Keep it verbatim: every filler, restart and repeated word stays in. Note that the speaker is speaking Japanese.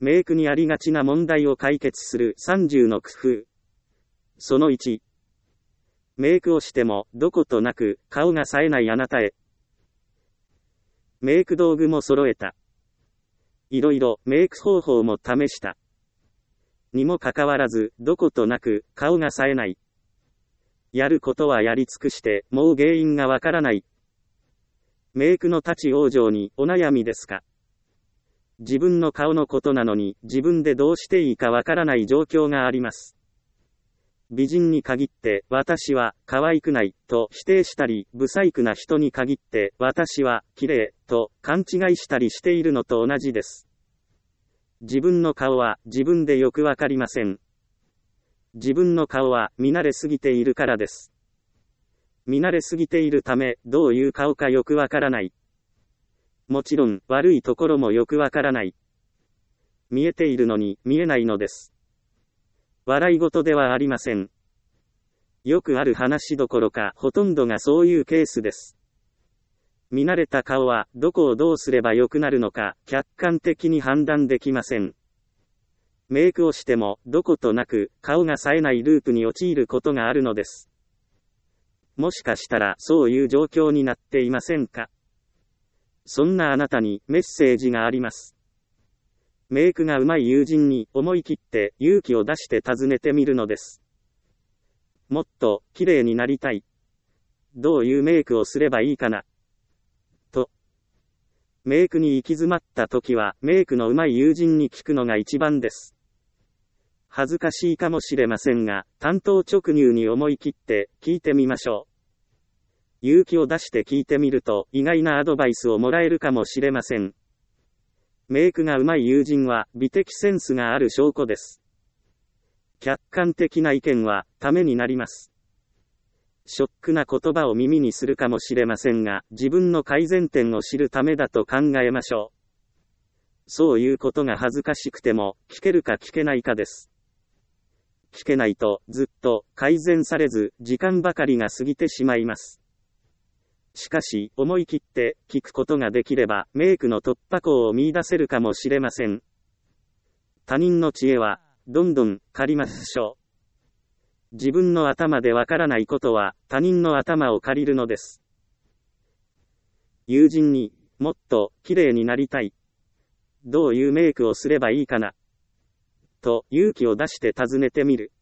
メイクにありがちな問題を解決するさんじゅうの工夫。そのいち。メイクをしてもどことなく顔が冴えないあなたへ。メイク道具も揃えた。いろいろメイク方法も試した。にもかかわらずどことなく顔が冴えない。やることはやり尽くしてもう原因がわからない。メイクの立ち往生にお悩みですか？自分の顔のことなのに自分でどうしていいかわからない状況があります。美人に限って私は可愛くないと否定したり、不細工な人に限って私は綺麗と勘違いしたりしているのと同じです。自分の顔は自分でよくわかりません。自分の顔は見慣れすぎているからです。見慣れすぎているため、どういう顔かよくわからない。もちろん、悪いところもよくわからない。見えているのに見えないのです。笑い事ではありません。よくある話どころか、ほとんどがそういうケースです。見慣れた顔は、どこをどうすれば良くなるのか、客観的に判断できません。メイクをしても、どことなく、顔が冴えないループに陥ることがあるのです。もしかしたら、そういう状況になっていませんか？そんなあなたに、メッセージがあります。メイクが上手い友人に、思い切って、勇気を出して尋ねてみるのです。もっと、綺麗になりたい。どういうメイクをすればいいかな？と。メイクに行き詰まった時は、メイクの上手い友人に聞くのが一番です。恥ずかしいかもしれませんが、単刀直入に思い切って聞いてみましょう。勇気を出して聞いてみると意外なアドバイスをもらえるかもしれません。メイクが上手い友人は美的センスがある証拠です。客観的な意見はためになります。ショックな言葉を耳にするかもしれませんが、自分の改善点を知るためだと考えましょう。そういうことが恥ずかしくても、聞けるか聞けないかです。聞けないと、ずっと改善されず、時間ばかりが過ぎてしまいます。しかし、思い切って聞くことができれば、メイクの突破口を見出せるかもしれません。他人の知恵は、どんどん借りましょう。自分の頭でわからないことは、他人の頭を借りるのです。友人に、もっと綺麗になりたい。どういうメイクをすればいいかな？と勇気を出して尋ねてみる。